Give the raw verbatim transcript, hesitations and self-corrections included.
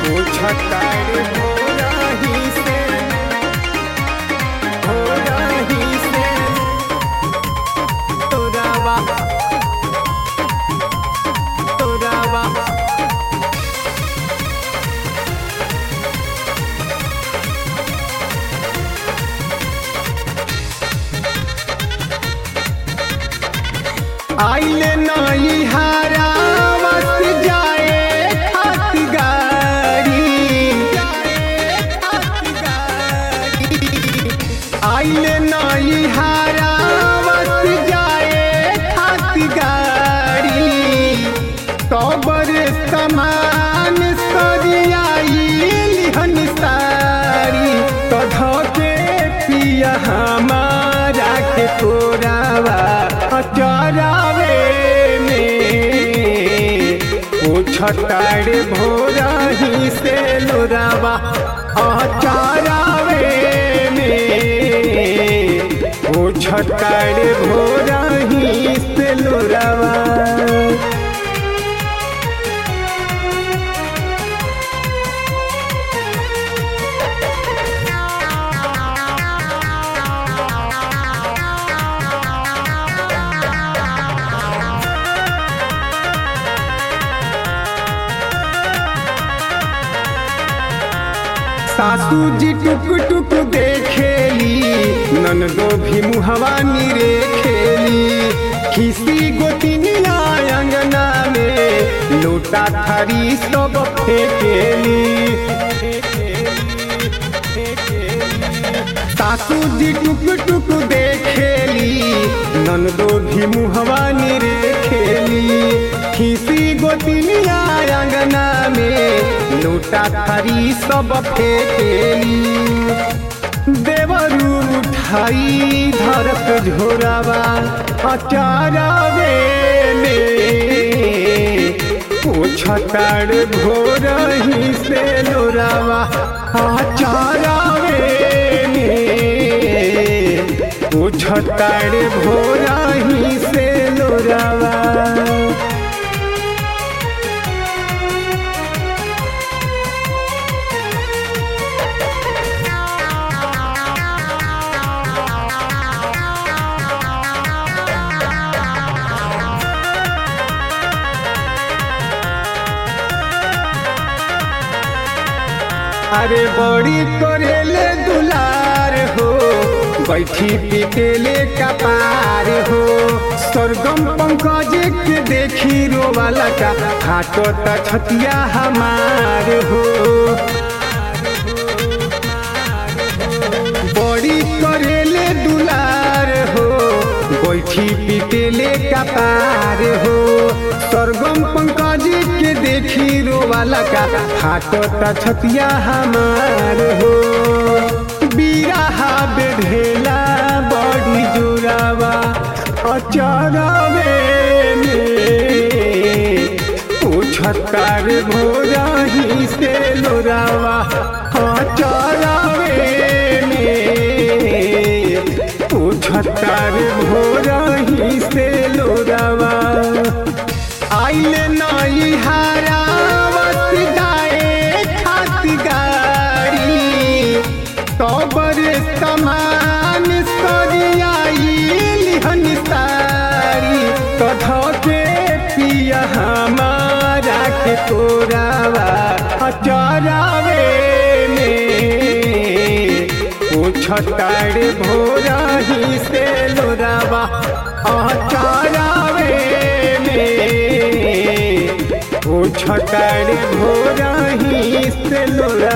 पूछताड़ भोराही से भोराही से तोरावा तोरावा आइले नई हारा वक्त जाए खात गाड़ी आइले नई हारा वक्त जाए खात गाड़ी कबर समान सरियाई लिहन सारी कध के पिया हमारा के तोरावा चरावे में पूछताड़ भोराही से लोरावा चरावे में पूछताड़ भोराही से लोरावा सासू जी टुक टुक देखेली ननदो भी मुहवा निरे खेली खिसी गोतिनिया अंगना में लोटा थारी सब फेंकेली सासू जी टुक टुक देखेली ननदो भी मुहवा निरे खेली खिसी गोतिनिया अंगना में लोटा थारी सब फेंकेली देवरू उठाई धरत झोरावा अचारावे में पूछताड़ भोराही से लोरावा अचारावे में पूछताड़ भोराही से लोरावा अरे बड़ी करेले दुलार हो बैठी पीटेले कपार हो सरगम पंकज के देखी रोवाला का हाटो त छतिया हमार हो बड़ी करेले दुलार हो बैठी पीटेले कपार हो सरगम पंकज के देखी रोवाला का हाटो त छतिया हमार हो बिरहा बेढेला बड़ी जोरावा अचरावे में पूछताड़ भोराही से लोरावा अचरावे में पूछताड़ भोराही से लोरावा आइले नई हारा वक्त जाए खात गाड़ी कबर समान सरियाई लिहन सारी कध के पिया हमारा के तोरावा चरावे में पूछताड़ भोराही से लोरावा चरावे पूछताड़ भोराही से लोरा।